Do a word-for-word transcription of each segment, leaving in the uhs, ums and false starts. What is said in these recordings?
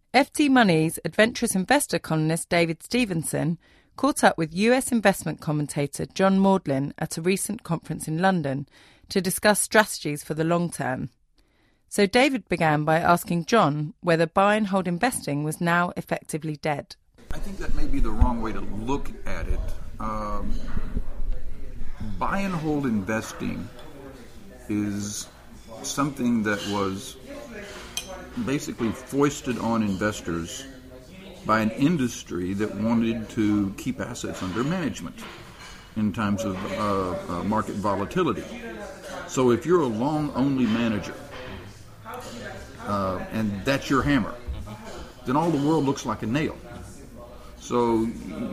F T Money's adventurous investor columnist David Stevenson caught up with U S investment commentator John Maudlin at a recent conference in London to discuss strategies for the long term. So David began by asking John whether buy and hold investing was now effectively dead. I think that may be the wrong way to look at it. Um, buy and hold investing is something that was basically foisted on investors by an industry that wanted to keep assets under management in times of uh, uh, market volatility. So if you're a long-only manager, uh, and that's your hammer, then all the world looks like a nail. So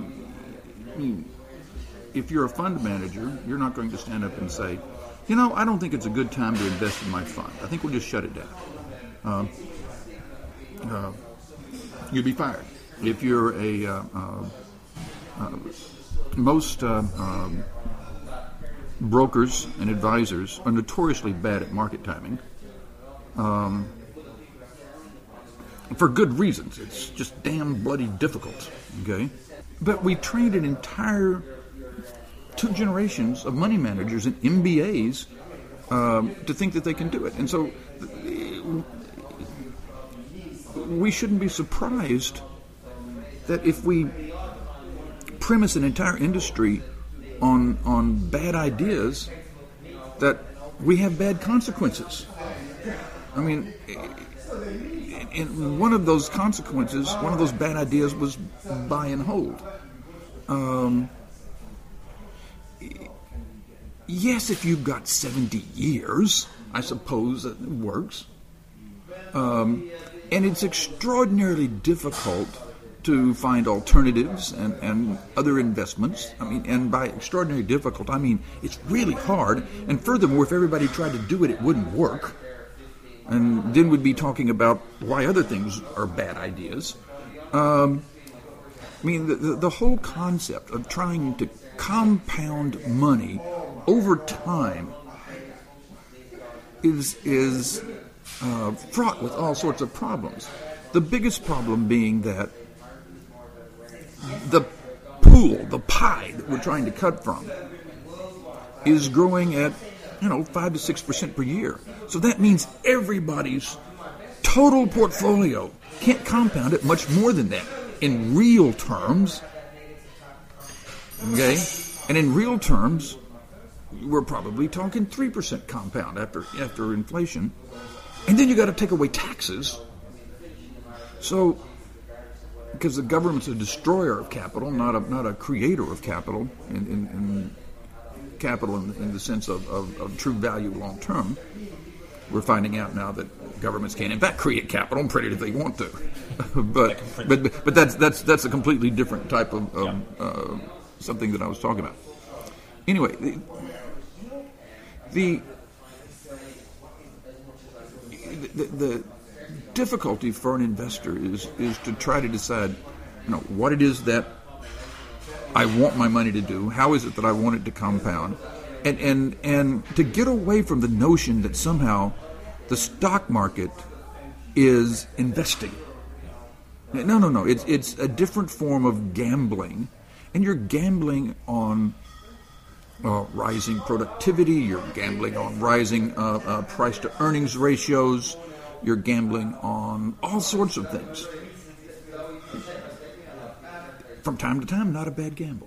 if you're a fund manager, you're not going to stand up and say, you know, I don't think it's a good time to invest in my fund. I think we'll just shut it down. Um, uh, you'd be fired. If you're a, uh, uh, uh, most uh, um, brokers and advisors are notoriously bad at market timing. Um, for good reasons. It's just damn bloody difficult, okay? But we trained an entire two generations of money managers and M B As um, to think that they can do it. And so we shouldn't be surprised that if we premise an entire industry on on bad ideas, that we have bad consequences. I mean, and one of those consequences, one of those bad ideas was buy and hold. Um, yes, if you've got seventy years, I suppose that it works. Um, and it's extraordinarily difficult to find alternatives and, and other investments. I mean, and by extraordinarily difficult, I mean it's really hard. And furthermore, if everybody tried to do it, it wouldn't work. And then we'd be talking about why other things are bad ideas. Um, I mean, the, the, the whole concept of trying to compound money over time is is uh, fraught with all sorts of problems. The biggest problem being that the pool, the pie that we're trying to cut from, is growing at, you know, five to six percent per year. So that means everybody's total portfolio can't compound it much more than that in real terms. Okay, and in real terms, we're probably talking three percent compound after after inflation, and then you got to take away taxes. So, because the government's a destroyer of capital, not a not a creator of capital, in, in, in capital in, in the sense of, of, of true value long term. We're finding out now that governments can in fact create capital and predict if they want to, but but but that's that's that's a completely different type of, of yeah. uh, something that I was talking about. Anyway, the the, the, the difficulty for an investor is is to try to decide, you know, what it is that I want my money to do. How is it that I want it to compound? And and and to get away from the notion that somehow the stock market is investing. No, no, no. It's it's a different form of gambling, and you're gambling on uh, rising productivity. You're gambling on rising uh, uh, price to earnings ratios. You're gambling on all sorts of things. From time to time, not a bad gamble.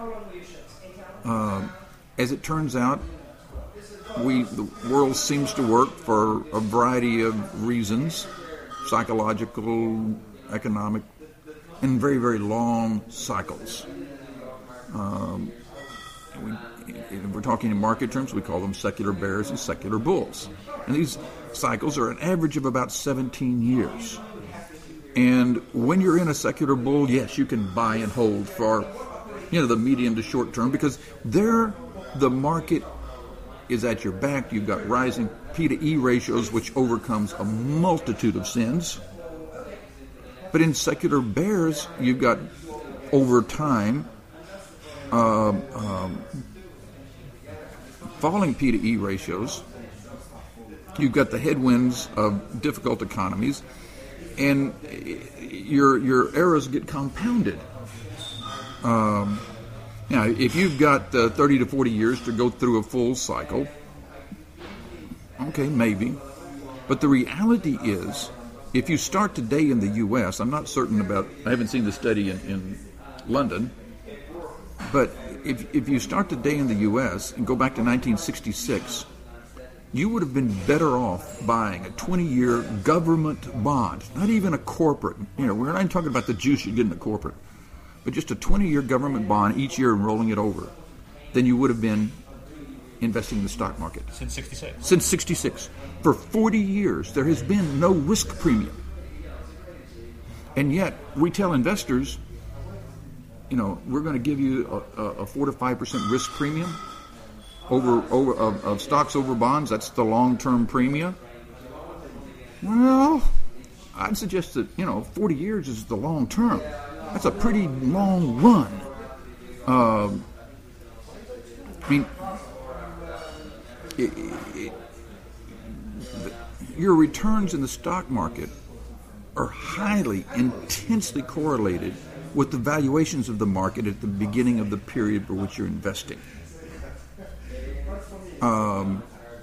Uh, as it turns out, we the world seems to work for a variety of reasons, psychological, economic, in very, very long cycles. Um, we, if we're talking in market terms, we call them secular bears and secular bulls. And these cycles are an average of about seventeen years. And when you're in a secular bull, yes, you can buy and hold for, you know, the medium to short term, because there the market is at your back. You've got rising P to E ratios, which overcomes a multitude of sins. But in secular bears, you've got, over time, um, um, falling P to E ratios. You've got the headwinds of difficult economies. and your your errors get compounded. Um, now, if you've got uh, thirty to forty years to go through a full cycle, okay, maybe. But the reality is, if you start today in the U S, I'm not certain about, I haven't seen the study in, in London, but if if you start today in the U S and go back to nineteen sixty-six, you would have been better off buying a twenty-year government bond, not even a corporate. You know, we're not even talking about the juice you get in a corporate, but just a twenty-year government bond each year and rolling it over, than you would have been investing in the stock market. Since sixty-six? Since sixty-six. For forty years, there has been no risk premium. And yet, we tell investors, you know, we're going to give you a, a four to five percent risk premium over over of, of stocks over bonds. That's the long-term premium. Well, I'd suggest that, you know, forty years is the long term. That's a pretty long run. Uh, I mean, it, it, the, your returns in the stock market are highly, intensely correlated with the valuations of the market at the beginning of the period for which you're investing. Um,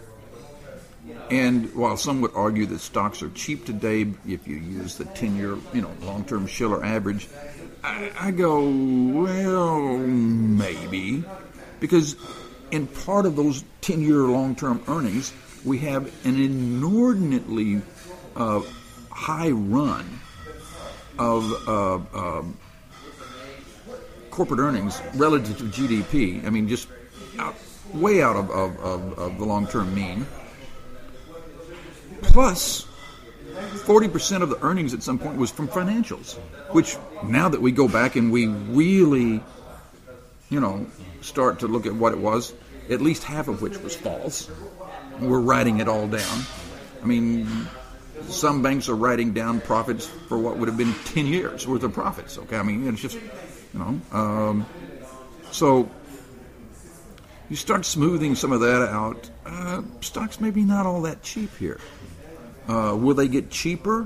and while some would argue that stocks are cheap today, if you use the ten-year, you know, long-term Shiller average, I, I go, well, maybe, because in part of those ten-year long-term earnings, we have an inordinately uh, high run of uh, uh, corporate earnings relative to G D P. I mean, just out, way out of, of, of, of the long-term mean. Plus, forty percent of the earnings at some point was from financials, which now that we go back and we really, you know, start to look at what it was, at least half of which was false. We're writing it all down. I mean, some banks are writing down profits for what would have been ten years worth of profits. Okay, I mean, it's just, you know, um, so you start smoothing some of that out. Uh, stocks maybe not all that cheap here. Uh, will they get cheaper?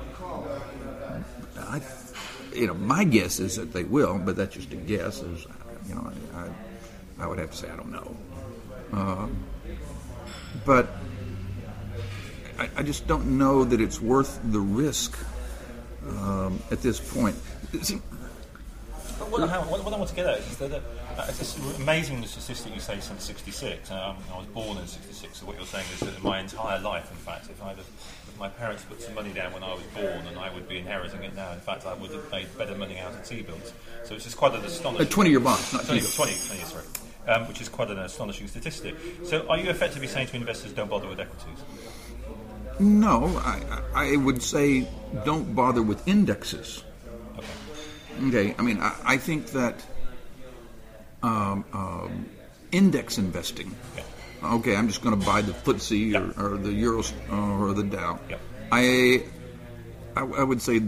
I, you know, my guess is that they will, but that's just a guess. Is, you know, I, I, I would have to say I don't know. Uh, but I, I just don't know that it's worth the risk um, at this point. See, What, how, what, what I want to get at is that uh, it's this amazing statistic you say since sixty-six. Um, I was born in sixty-six, so what you're saying is that my entire life, in fact, if, I'd have, if my parents put some money down when I was born and I would be inheriting it now, in fact, I would have made better money out of T-bills. So it's just quite an astonishing... A twenty-year bond, not twenty, twenty, twenty, sorry. Um, which is quite an astonishing statistic. So are you effectively saying to investors, don't bother with equities? No, I, I would say don't bother with indexes. Okay. Okay, I mean, I, I think that um, um, index investing, Yeah. okay, I'm just going to buy the F T S E Yep. or, or the Euro or the Dow. Yep. I, I, I would say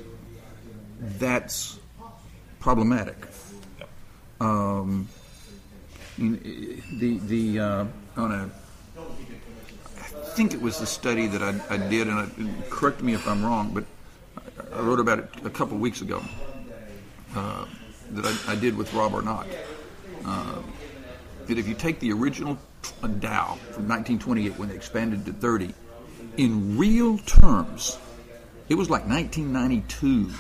that's problematic. Yep. Um, the the uh, on a, I think it was the study that I, I did, and I, correct me if I'm wrong, but I wrote about it a couple of weeks ago. Uh, that I, I did with Rob Arnott. Uh, that if you take the original Dow from nineteen twenty-eight when they expanded to thirty, in real terms, it was like nineteen ninety-two.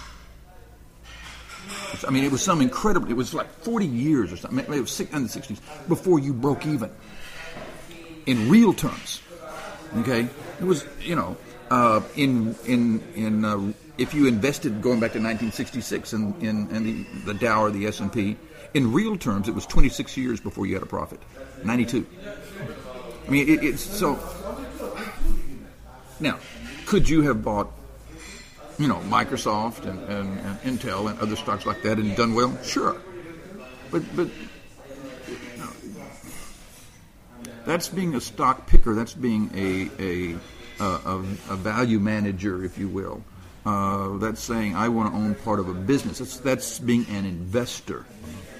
I mean, it was some incredible. It was like forty years or something. It was in the sixties before you broke even. In real terms, okay, it was, you know, uh, in in in. Uh, If you invested going back to nineteen sixty-six in, in, in the, the Dow or the S and P, in real terms, it was twenty-six years before you had a profit. ninety-two. I mean, it, it's so... Now, could you have bought, you know, Microsoft and, and, and Intel and other stocks like that and done well? Sure. But, but you know, that's being a stock picker. That's being a, a, a, a value manager, if you will. Uh, that's saying I want to own part of a business. That's, that's being an investor.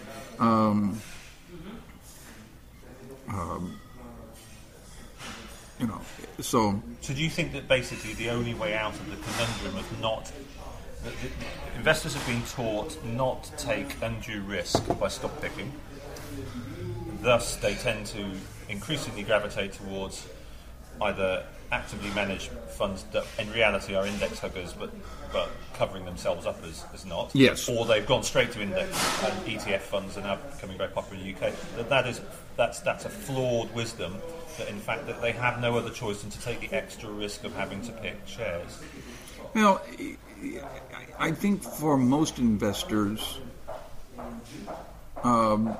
Um, um, you know, so. So do you think that basically the only way out of the conundrum of not, that the, the investors have been taught not to take undue risk by stock picking, thus they tend to increasingly gravitate towards either actively managed funds that in reality are index huggers but but covering themselves up as, as not. Yes. Or they've gone straight to index and E T F funds are now becoming very popular in the U K. That that is that's that's a flawed wisdom, that in fact that they have no other choice than to take the extra risk of having to pick shares. Well, I think for most investors, um,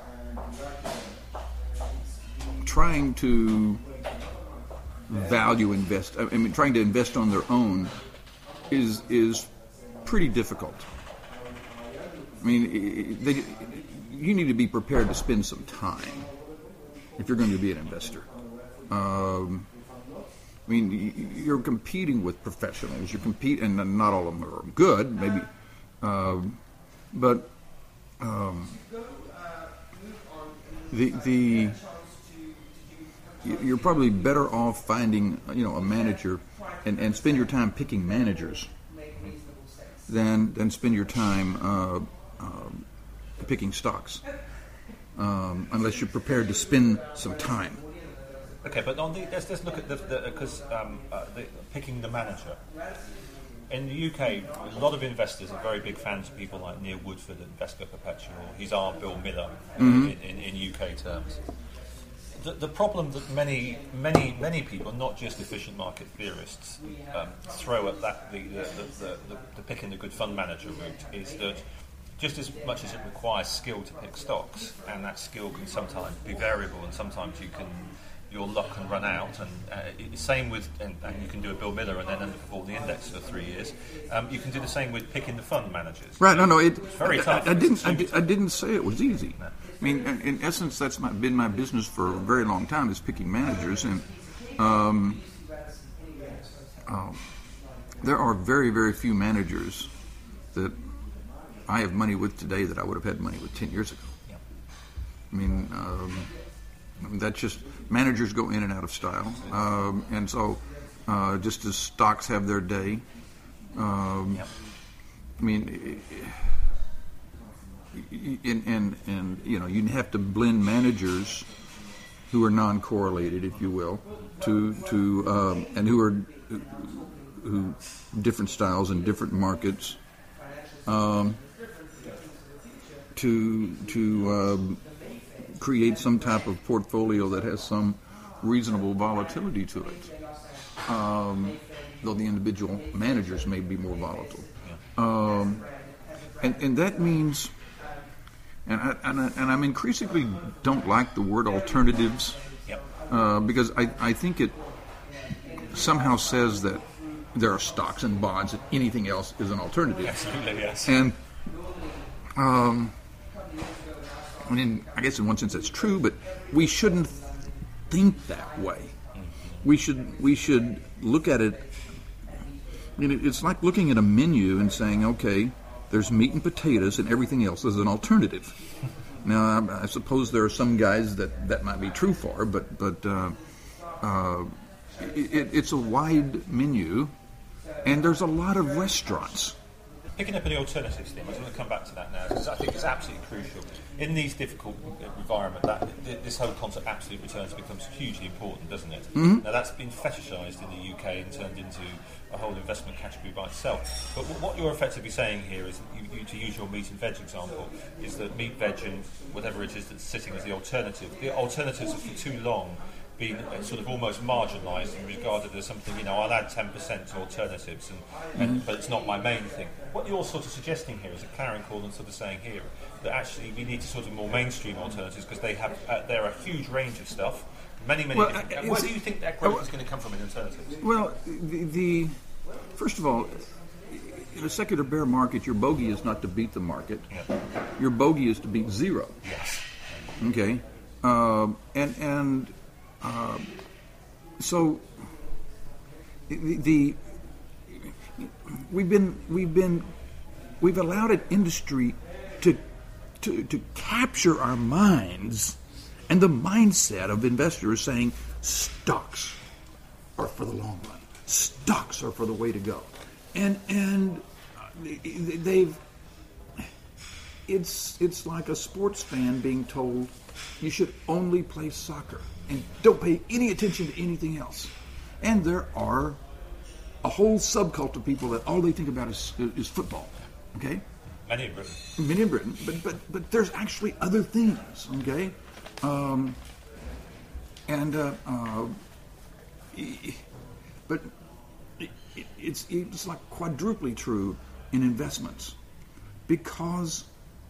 trying to value invest, I mean, trying to invest on their own is is pretty difficult. I mean, they, you need to be prepared to spend some time if you're going to be an investor. Um, I mean, you're competing with professionals. You compete, and not all of them are good, maybe, um, but um, the the you're probably better off finding, you know, a manager and, and spend your time picking managers than than spend your time uh, uh, picking stocks, um, unless you're prepared to spend some time. Okay, but on the, let's, let's look at the because um, uh, the, picking the manager. In the U K, a lot of investors are very big fans of people like Neil Woodford and Invesco Perpetual. He's our Bill Miller mm-hmm. in, in, in U K terms. The, the problem that many, many, many people, not just efficient market theorists, um, throw at that the the, the, the the picking the good fund manager route is that just as much as it requires skill to pick stocks, and that skill can sometimes be variable, and sometimes you can your luck can run out, and uh, it, same with and, and you can do a Bill Miller and then underperform the index for three years. Um, you can do the same with picking the fund managers. Right? No, no, it, it's very I, tough. I, I didn't. I, did, I didn't say it was easy. No. I mean, in, in essence, that's my, been my business for a very long time, is picking managers, and um, um, there are very, very few managers that I have money with today that I would have had money with ten years ago. Yeah. I mean, um, I mean, that's just, managers go in and out of style, um, and so uh, just as stocks have their day, um, yeah. I mean. It, And, and and you know, you have to blend managers who are non-correlated, if you will, to to um, and who are who different styles and different markets, um, to to um, create some type of portfolio that has some reasonable volatility to it. Um, though the individual managers may be more volatile, um, and and that means. And I, and, I, and I'm increasingly don't like the word alternatives, yep. uh, because I, I think it somehow says that there are stocks and bonds and anything else is an alternative. Absolutely, yes. And um, I mean, I guess in one sense that's true, but we shouldn't think that way. Mm-hmm. We should we should look at it. I mean, it's like looking at a menu and saying, okay, there's meat and potatoes, and everything else is an alternative. Now, I, I suppose there are some guys that that might be true for, but but uh, uh, it, it's a wide menu, and there's a lot of restaurants. Picking up on the alternatives thing, I was going to come back to that now, because I think it's absolutely crucial. In these difficult environments, that, this whole concept of absolute returns becomes hugely important, doesn't it? Mm-hmm. Now, that's been fetishised in the U K and turned into a whole investment category by itself. But what you're effectively saying here is, you, you, to use your meat and veg example, is that meat, veg, and whatever it is that's sitting as the alternative. The alternatives have for too long been sort of almost marginalised and regarded as something, you know, I'll add ten percent to alternatives, and, and but it's not my main thing. What you're sort of suggesting here is that Clarion Corbin sort of saying here that actually we need to sort of more mainstream alternatives, because they have uh, they're a huge range of stuff, many many. Well, different, uh, where do you think that growth uh, is going to come from in alternatives? Well, the, the first of all, in a secular bear market, your bogey is not to beat the market. Yeah. Your bogey is to beat zero. Yes. Okay, um, and and. Uh, so the, the we've been we've been we've allowed an industry to to to capture our minds and the mindset of investors saying stocks, are for the long run. Stocks are for the way to go. And and they've it's it's like a sports fan being told you should only play soccer and don't pay any attention to anything else. And there are a whole subculture of people that all they think about is is football. Okay? Many in Britain. Many in Britain, but but but there's actually other things. Okay, um, and uh, uh, but it, it's it's like quadruply true in investments, because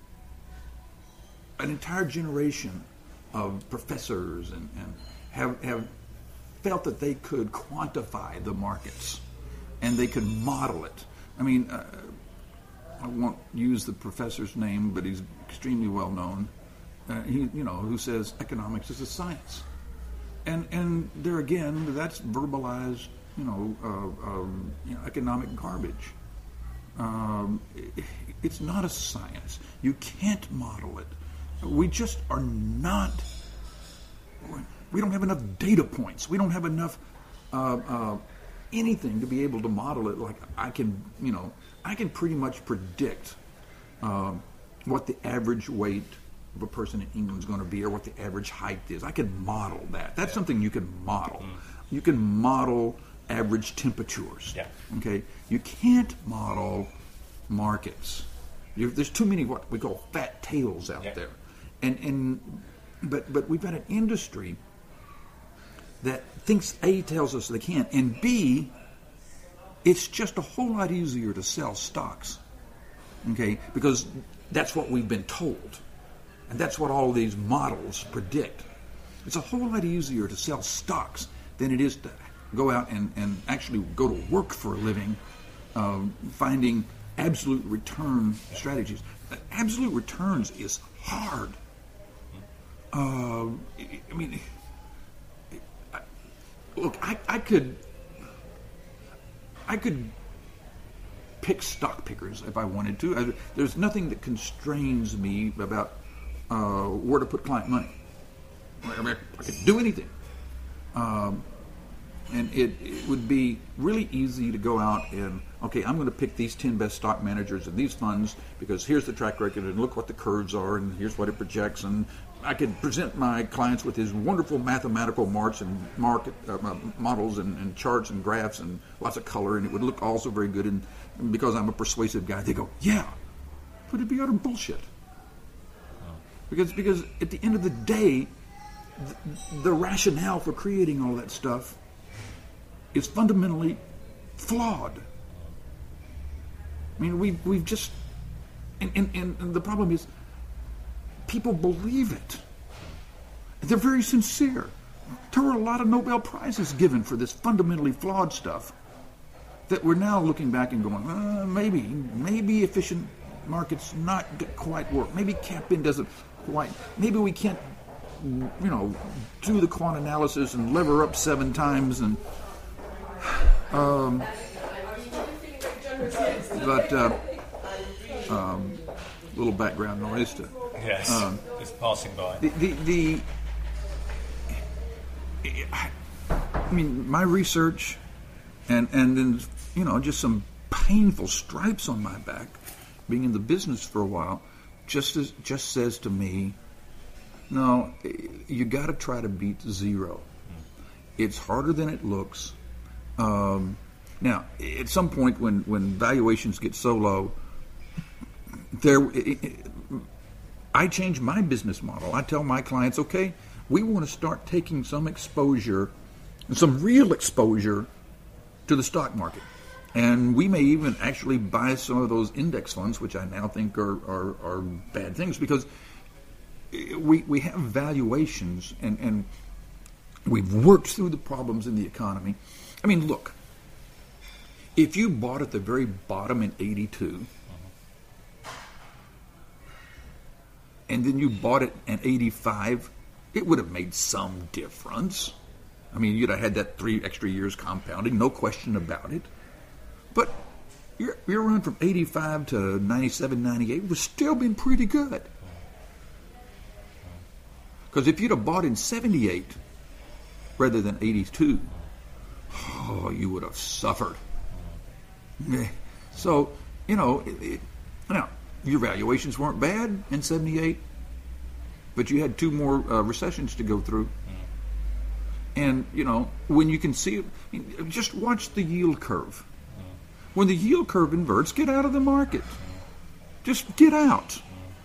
an entire generation of professors and, and have have felt that they could quantify the markets and they could model it. I mean. Uh, I won't use the professor's name, but he's extremely well known. Uh, he, you know, who says economics is a science, and and there again, that's verbalized, you know, uh, um, you know economic garbage. Um, it, it's not a science. You can't model it. We just are not. We don't have enough data points. We don't have enough uh, uh, anything to be able to model it. Like I can, you know. I can pretty much predict um, what the average weight of a person in England is going to be, or what the average height is. I can model that. That's something you can model. Mm. You can model average temperatures. Yeah. Okay. You can't model markets. You, there's too many what we call fat tails out yeah. there, and and but but we've got an industry that thinks A tells us they can, and B. It's just a whole lot easier to sell stocks, okay, because that's what we've been told, and that's what all these models predict. It's a whole lot easier to sell stocks than it is to go out and, and actually go to work for a living, um, finding absolute return strategies. Absolute returns is hard. Uh, I mean, I, look, I, I could... I could pick stock pickers if I wanted to. I, there's nothing that constrains me about uh, where to put client money. I, mean, I could do anything. Um, and it, it would be really easy to go out and, okay, I'm going to pick these ten best stock managers in these funds because here's the track record and look what the curves are and here's what it projects. And I could present my clients with his wonderful mathematical marks and market uh, models and, and charts and graphs and lots of color, and it would look also very good. And, and because I'm a persuasive guy, they go, "Yeah," but it'd be utter bullshit. Because because at the end of the day, the, the rationale for creating all that stuff is fundamentally flawed. I mean, we we've just and, and, and the problem is. People believe it. They're very sincere. There were a lot of Nobel Prizes given for this fundamentally flawed stuff that we're now looking back and going, uh, maybe, maybe efficient markets not quite work. Maybe cap-in doesn't quite. Maybe we can't, you know, do the quant analysis and lever up seven times and. Um, but uh, um, little background noise to. Yes, um, it's passing by. The, the, the I mean, my research, and and then you know, just some painful stripes on my back, being in the business for a while, just as, just says to me, no, you got to try to beat zero. Mm. It's harder than it looks. Um, now, at some point, when when valuations get so low, there. It, it, I change my business model. I tell my clients, okay, we want to start taking some exposure, some real exposure to the stock market. And we may even actually buy some of those index funds, which I now think are, are, are bad things, because we we have valuations and, and we've worked through the problems in the economy. I mean, look, if you bought at the very bottom in eighty-two, and then you bought it at eighty-five, it would have made some difference. I mean, you'd have had that three extra years compounding, no question about it. But your, your run from eighty-five to ninety-seven, ninety-eight was still been pretty good. Because if you'd have bought in seventy-eight rather than eighty-two, oh, you would have suffered. So, you know, it, it, now, your valuations weren't bad in seventy-eight, but you had two more uh, recessions to go through. And, you know, when you can see it, I mean, just watch the yield curve. When the yield curve inverts, get out of the market. Just get out.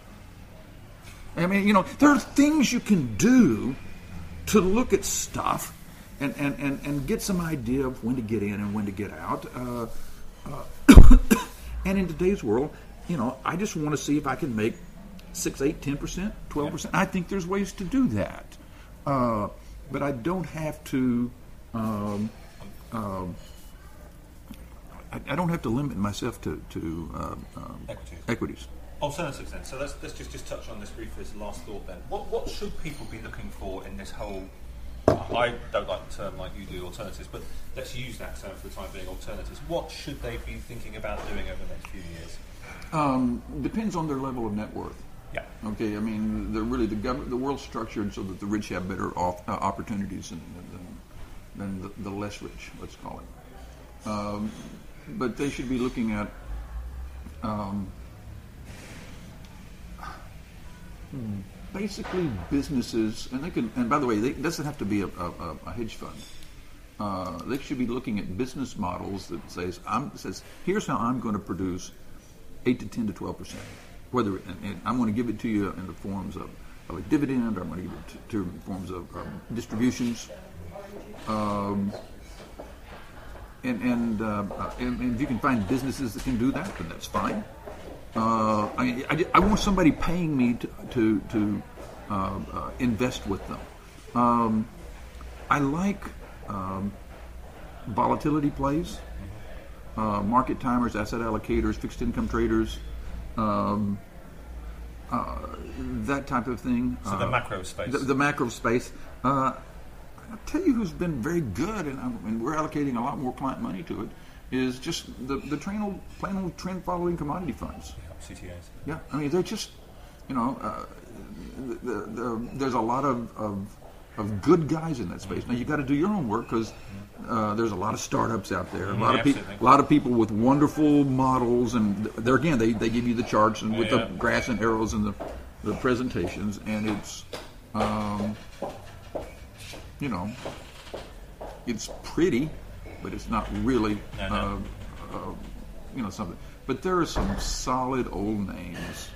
I mean, you know, there are things you can do to look at stuff and, and, and, and get some idea of when to get in and when to get out. Uh, uh, and in today's world, you know, I just want to see if I can make six, eight, ten percent, twelve percent. I think there's ways to do that. Uh, but I don't have to... Um, um, I, I don't have to limit myself to, to uh, um, equities. equities. Alternatives then. So let's, let's just, just touch on this briefly as a last thought then. What what should people be looking for in this whole, I don't like the term like you do, alternatives, but let's use that term for the time being, alternatives. What should they be thinking about doing over the next few years? Um, depends on their level of net worth. Yeah. Okay, I mean, they're really the government, the world's structured so that the rich have better off, uh, opportunities than, than, than the, the less rich, let's call it. Um, but they should be looking at um, basically businesses, and they can. And by the way, they, it doesn't have to be a, a, a hedge fund. Uh, they should be looking at business models that says, I'm, says, here's how I'm going to produce eight to ten to twelve percent. Whether and, and I'm going to give it to you in the forms of, of a dividend, or I'm going to give it to, to in forms of um, distributions. Um, and and, uh, and and if you can find businesses that can do that, then that's fine. Uh, I, I, I want somebody paying me to to, to uh, uh, invest with them. Um, I like um, volatility plays, uh, market timers, asset allocators, fixed income traders, um, uh, that type of thing. So the uh, macro space. The, the macro space. Uh, I'll tell you who's been very good, and, I'm, and we're allocating a lot more client money to it, is just the, the train old, plain old trend-following commodity funds. C T As. Yeah, I mean, they're just, you know, uh, the, the, the, there's a lot of, of, of good guys in that space. Now, you got to do your own work, because uh, there's a lot of startups out there, a lot yeah, of people, a lot of people with wonderful models, and they're again, they, they give you the charts and with yeah. the graphs and arrows and the, the presentations, and it's, um, you know, it's pretty, but it's not really, no, no. Uh, uh, you know, something. But there are some solid old names,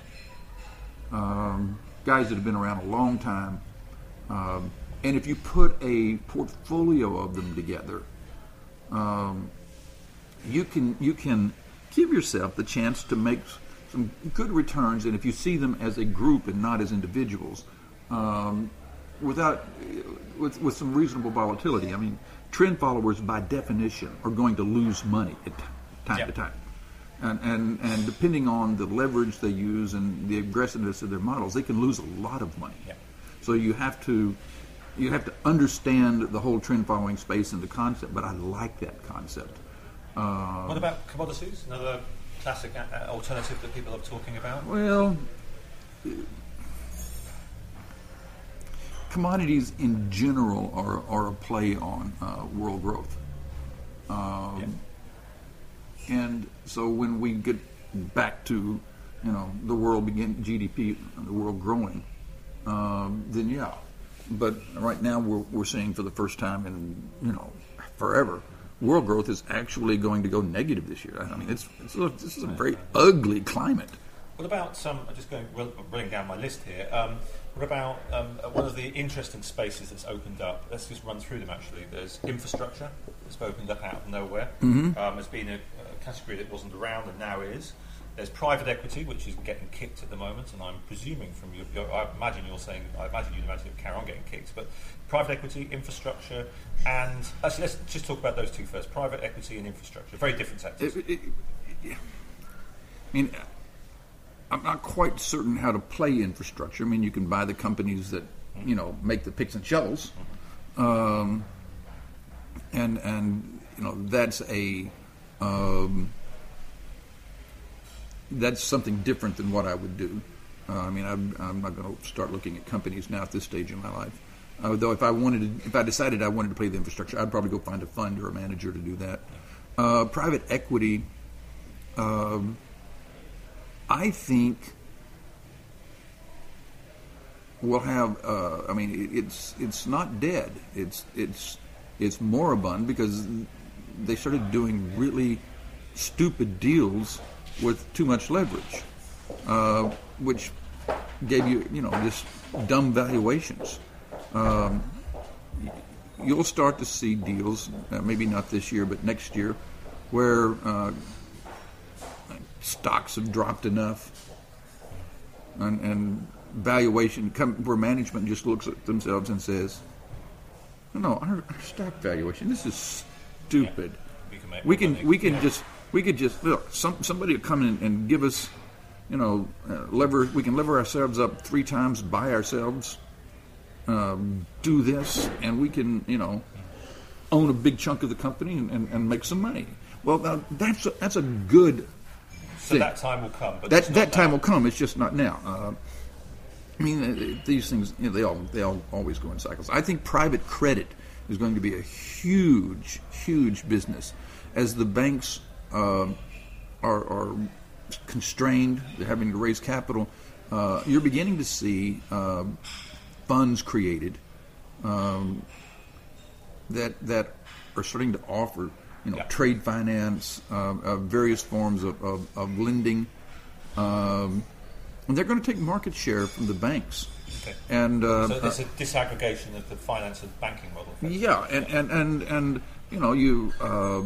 um, guys that have been around a long time. Um, and if you put a portfolio of them together, um, you can you can give yourself the chance to make some good returns. And if you see them as a group and not as individuals, um, without with with some reasonable volatility. I mean, trend followers by definition are going to lose money at t- time yep. to time. And, and and depending on the leverage they use and the aggressiveness of their models, they can lose a lot of money. Yeah. So you have to you have to understand the whole trend following space and the concept. But I like that concept. Uh, what about commodities? Another classic uh, alternative that people are talking about. Well, commodities in general are are a play on uh, world growth. Um, yeah. And so when we get back to, you know, the world begin G D P, the world growing, um, then yeah. But right now we're we're seeing for the first time in, you know, forever, world growth is actually going to go negative this year. I mean, it's, it's a, this is a very ugly climate. What about some? I'm just going running down my list here. Um, what about um, one of the interesting spaces that's opened up? Let's just run through them. Actually, there's infrastructure that's opened up out of nowhere. Mm-hmm. Um, there's been a, a category that wasn't around and now is. There's private equity, which is getting kicked at the moment, and I'm presuming from your, your I imagine you're saying, I imagine you'd imagine it would carry on getting kicked, but private equity, infrastructure, and actually let's just talk about those two first. Private equity and infrastructure, very different sectors. It, it, it, I mean, I'm not quite certain how to play infrastructure. I mean, you can buy the companies that, you know, make the picks and shovels, um, and and you know that's a um, that's something different than what I would do. Uh, I mean, I'm, I'm not going to start looking at companies now at this stage in my life. Uh, though if I wanted to, if I decided I wanted to play the infrastructure, I'd probably go find a fund or a manager to do that. Uh, private equity, um, I think, will have. Uh, I mean, it, it's it's not dead. It's it's it's moribund because they started doing really stupid deals with too much leverage, uh, which gave you you know just dumb valuations. Um, you'll start to see deals, uh, maybe not this year, but next year, where uh, stocks have dropped enough and, and valuation, come, where management just looks at themselves and says, no, our, our stock valuation, this is stupid. Yeah, we can make we can, money. we can yeah. just, we could just, look, some, somebody will come in and give us, you know, uh, lever, we can lever ourselves up three times by ourselves. Um, do this, and we can, you know, own a big chunk of the company and, and, and make some money. Well, now, that's a, that's a good so thing. that time will come, but that it's not that time now. will come. It's just not now. Uh, I mean, uh, these things, you know, they all they all always go in cycles. I think private credit is going to be a huge, huge business as the banks uh, are, are constrained. They're having to raise capital. Uh, you're beginning to see. Uh, funds created um, that that are starting to offer, you know, yeah. trade finance, uh, uh, various forms of, of, of lending, um, and they're going to take market share from the banks. Okay. And uh, so there's a disaggregation of the finance and banking model. yeah, and, and, and, and you know you uh,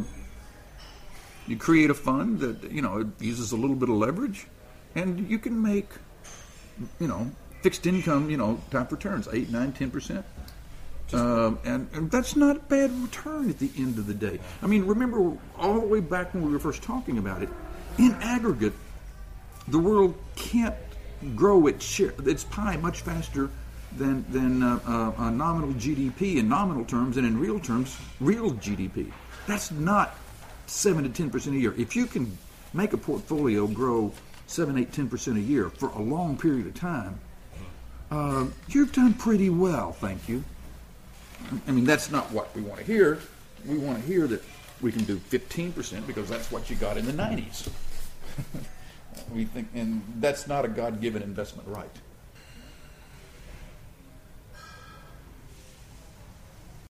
you create a fund that you know it uses a little bit of leverage, and you can make you know. fixed income, you know, type returns, eight, nine, ten percent. Um, and, and that's not a bad return at the end of the day. I mean, remember all the way back when we were first talking about it, in aggregate, the world can't grow its share, its pie much faster than, than uh, uh, uh, nominal G D P in nominal terms and in real terms, real G D P. That's not seven to ten percent a year. If you can make a portfolio grow seven, eight, ten percent a year for a long period of time, Uh, you've done pretty well, thank you. I mean, that's not what we want to hear. We want to hear that we can do fifteen percent because that's what you got in the nineties. We think, and that's not a God-given investment right.